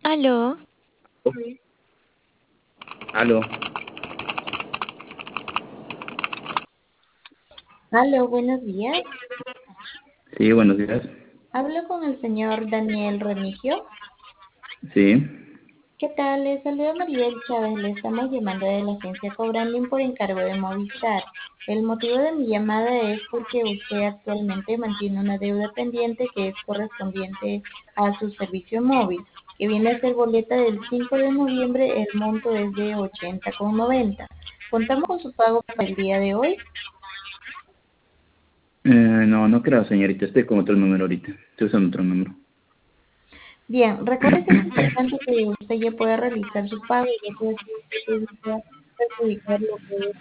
Aló, Aló, Aló, buenos días. sí, buenos días. Hablo con el señor Daniel Remigio. Sí, ¿Qué tal? Le saluda Maribel Chávez. Le estamos llamando de la agencia Cobranding por encargo de Movistar. El motivo de mi llamada es porque usted actualmente mantiene una deuda pendiente que es correspondiente a su servicio móvil, que viene a ser boleta del 5 de noviembre. El monto es de 80,90. ¿Contamos con su pago para el día de hoy? no, no creo, señorita, estoy con otro número ahorita, estoy usando otro número. Bien, recuerde que es importante que usted ya pueda realizar su pago, ya que así usted evita perjudicar lo que es